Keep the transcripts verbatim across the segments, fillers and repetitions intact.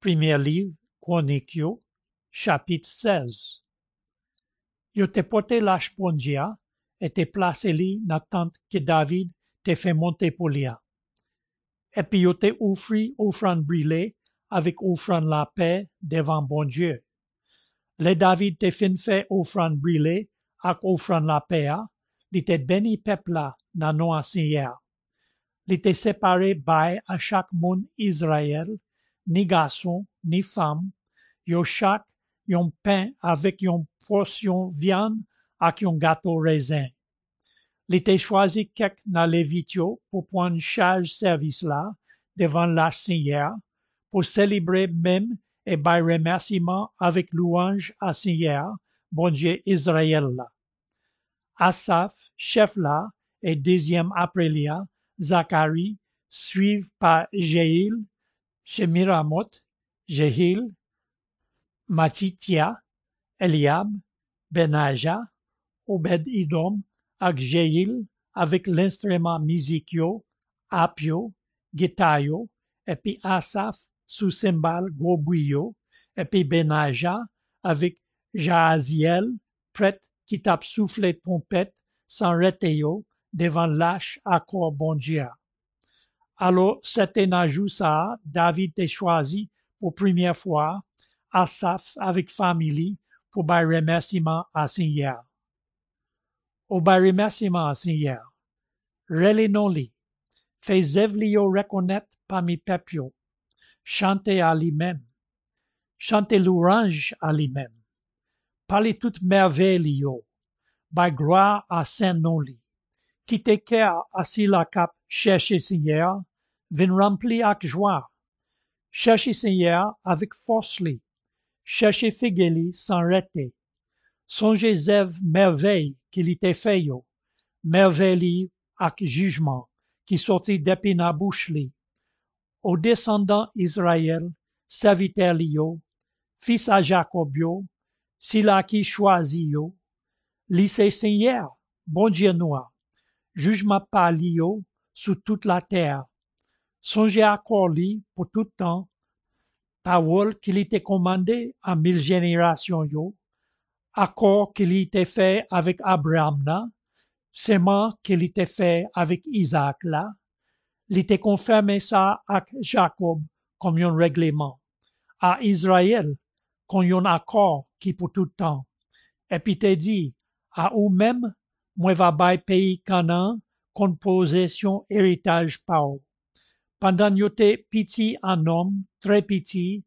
Premier livre, Chronique yo, chapitre seize. Yo te pote lâche bon Dieu et te place li na tente que David te fait monter pour lia. Et puis yo te offri offrande brûlée avec offrande la paix devant bon Dieu. Le David te fin fait offrande brûlée avec offrande la paix, li te béni peuple la na nom Seigneur. Li te séparé bay à chaque monde Israël, ni garçon, ni femme, yo chaque yon pain avec yon portion viande ak yon gâteau raisin. Li te choisi quelques na Lévitio pour prendre charge service là devant la Seigneur, pour célébrer même et bay remerciement avec louange à Seigneur, bon Dieu Israël là. Asaph, chef là, et deuxième après Lia, Zacharie, suivi par Jéhil, Shemiramoth, Jéhil, Matithia, Eliab, Benaja, Obed-Idom, ak Jéhil, avec l'instrument musicaux, apio, guitayo, et puis Asaph, sous cymbale, gros bouillot, et puis Benaja, avec Jahaziel, prêtre qui tape soufflé trompette, sans reteyo, devant l'âche accord bon Dieu. Alors, c'était un jour ça, David t'a choisi pour première fois, Asaph avec famille, pour bailler remerciement à Seigneur. Au bailler remerciement à Seigneur, relé non li, fait zevlio reconnaître parmi pepio, chanter à lui-même, chanter l'orange à lui-même, parler toute merveille yo, bailler gloire à saint non li, qui te cœur assis la cap chercher Seigneur, vin rempli avec joie, chercher Seigneur avec force li, chercher figeli sans rete, songez zève merveille qu'il était fait yo, merveille avec jugement qui sortit depuis na bouche li, aux descendants Israël, serviteur li yo, fils à Jacob yo, sila qui choisi yo, li c'est Seigneur, bon Dieu noir, jugement par li yo sous toute la terre, songez à li pour tout temps, parole qu'il était commandé à mille générations yo, accord qu'il était fait avec Abraham là, sément qu'il était fait avec Isaac là, il était confirmé ça avec Jacob comme un règlement, à Israël comme un accord qui pour tout temps, et puis te dit, à ou même, moi va bay pays Canaan, comme possession héritage par pendant yote petit en homme, très petit,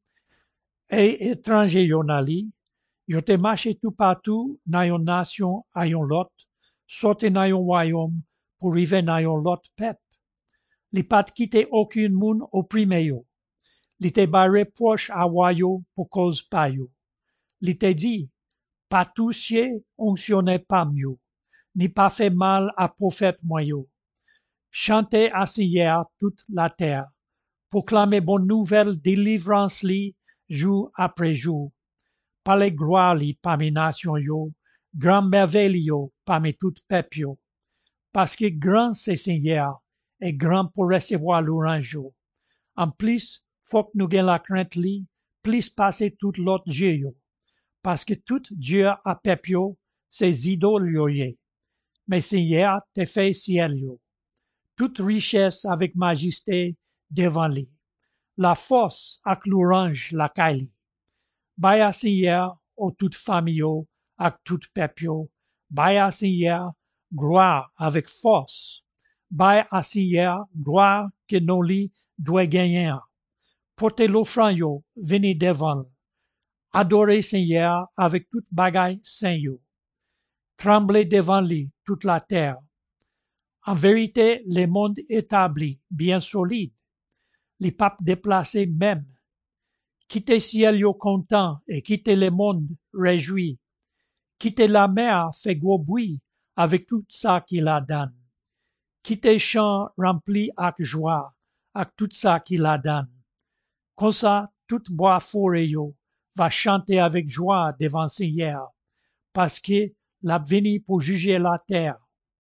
et étranger yonali, yote marché tout partout na yon nation à yon lot, sorti na yon royaume pour rive na yon lot pep. Li pat quitte aucun moun opprimé yo. Li te barré proche à royaume pour cause pa yo. Li te dit, pas touché onctionné pas mieux, ni pas fait mal à prophète moyo. Chantez à Seigneur toute la terre, proclamez bonne nouvelle délivrance li jour après jour. Parlez gloire li parmi nations yo, grand merveille yo parmi tout peuple yo. Parce que grand c'est Seigneur et grand pour recevoir l'orange yo. En plus, faut que nous gagne la crainte li, plus passer tout l'autre Dieu yo. Parce que tout Dieu a peuple yo, c'est idoles yo yé. Mais Seigneur te fait ciel yo. Toute richesse avec majesté devant lui. La force avec l'orange la caille. Bay à Seigneur aux toute famille avec tout peuple. Bay à Seigneur gloire avec force. Bay à Seigneur gloire que nos lits doit gagner. Portez l'offrande yo, venez devant. Adorez Seigneur avec toute bagaille saint yo. Tremblez devant lui toute la terre. En vérité, le monde établi, bien solide, les papes déplacés même, quittez ciel yo content et quittez le monde réjoui, quittez la mer fait gros bruit avec tout ça qu'il a donné, quittez champ rempli avec joie avec tout ça qu'il a donné. Comme ça, tout bois forêt yo va chanter avec joie devant Seigneur, parce que l'a venu pour juger la terre.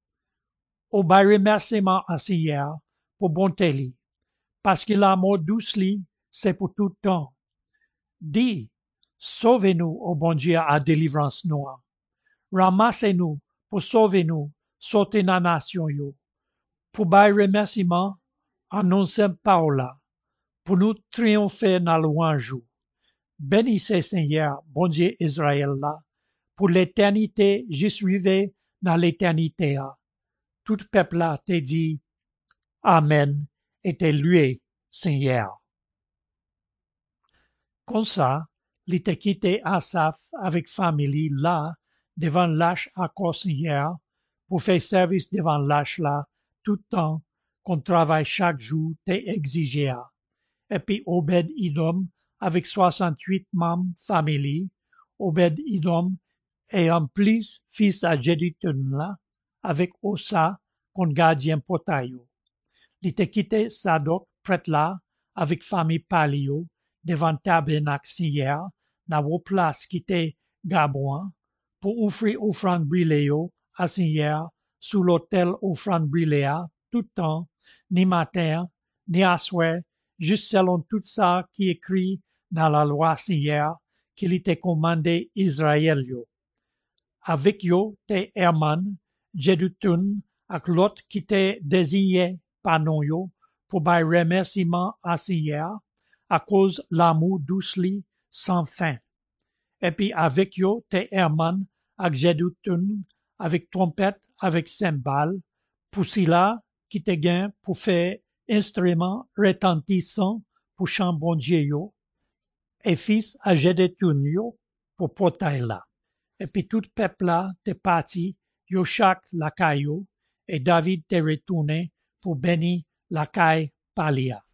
Au bas remerciement à Seigneur pour bonté li, parce que l'amour douce li, c'est pour tout temps. Dis, sauvez-nous, ô bon Dieu, à délivrance noire. Ramassez-nous pour sauver nous, sauter la nation yo. Pour bail remerciement, annoncez parola, pour nous triompher dans le louange. Bénissez Seigneur, bon Dieu Israël là, pour l'éternité, juste rivé dans l'éternité. Tout peuple là te dit, Amen, et te loué, Seigneur. Comme ça, il te quitté Asaph avec famille là, devant l'âge à Seigneur, pour faire service devant l'âge là, tout le temps qu'on travaille chaque jour te exigé. Et puis Obed Idom avec soixante-huit membres famille, Obed Idom et en plus fils à Jéduthun là, avec Osa qu'on gardien potayo. Il te quitté Sadok prêtre là, avec famille Palio, devant tabernacle Seigneur, dans vos places qui étaient Gabouin, pour offrir offrande brûléo à Seigneur sous l'autel offrande brûléa tout le temps, ni matin, ni à soir, juste selon tout ça qui est écrit dans la loi Seigneur, qu'il était commandé Israël yo. Avec yo, te Herman, Jéduthun, avec l'autre qui était désigné par non yo, pour bail remerciement à Seigneur, à cause l'amour doucely sans fin. Et puis avec yo, te Herman, avec Jéduthun, avec trompette, avec cymbale, pour cela qui te gain pour faire instrument retentissant pour chant bon Dieu yo, et fils à Jéduthun yo, pour portail là. Et puis tout peuple là te parti, yo chaque la caillou, et David te retourné pour bénir la caille Palia.